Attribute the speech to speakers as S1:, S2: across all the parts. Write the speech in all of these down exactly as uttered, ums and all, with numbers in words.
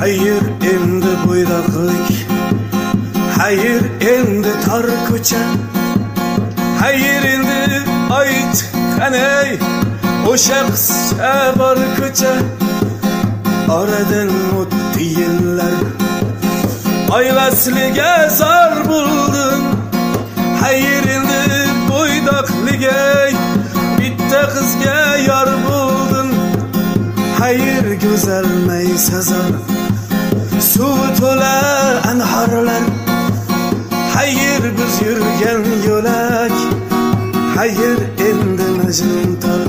S1: Hayır endi bo'ydoqlik, hayır endi tor ko'cha, hayır endi ayt qanay o'sha qizcha bor ko'cha. Oradan o'tdi yillar, oilasliga zor bo'ldin. Hayır endi bo'ydoqliga bitta qizga yor bo'ldin. Hayır go'zal maysazor, suvi to'la anhorlar. Hayır biz yurgan yo'lak, hayır endi majnun tor.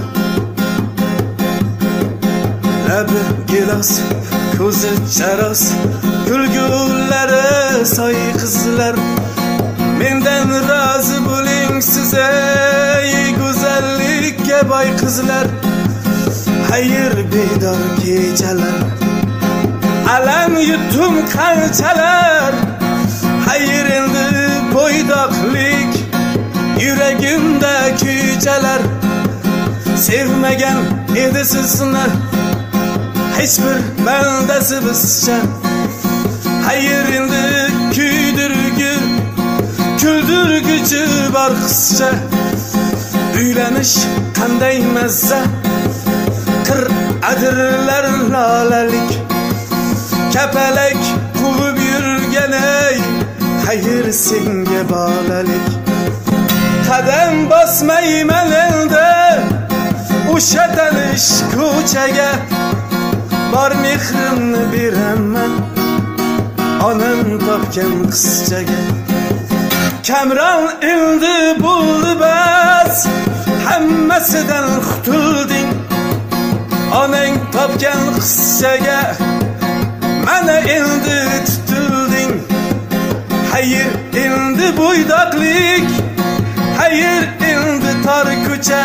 S1: Labi gilos, ko'zi charos, kulgulari soy qizlar. Mendan rozi bo'ling siz ey go'zallikka boy qizlar. Hayır bedor kechalar, alam yutdim qanchalar. Hayır endi bo'ydoqlik, yuragimda kuychalar. Sevmagan edi sizni hech bir bandasi bizcha. Hayır endi kuydirgi, kuldirguchi bor qizcha. Uylanish qanday mazza, qir adirlar lolalik. Kapalak quvib yurgan ey, hayır senga bolalik. Qadam bosmayman endi o'sha tanish ko'chaga, bor mehrimni beraman onam topgan qizchaga. Kamron endi bo'ldi bas, hammasidan qutulding. Onang topgan qizchaga mana endi tutilding. Hayır endi bo'ydoqlik, hayır endi tor ko'cha.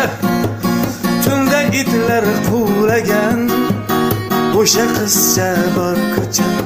S1: Tunda itlar quvlagan o'sha qizcha bor ko'cha.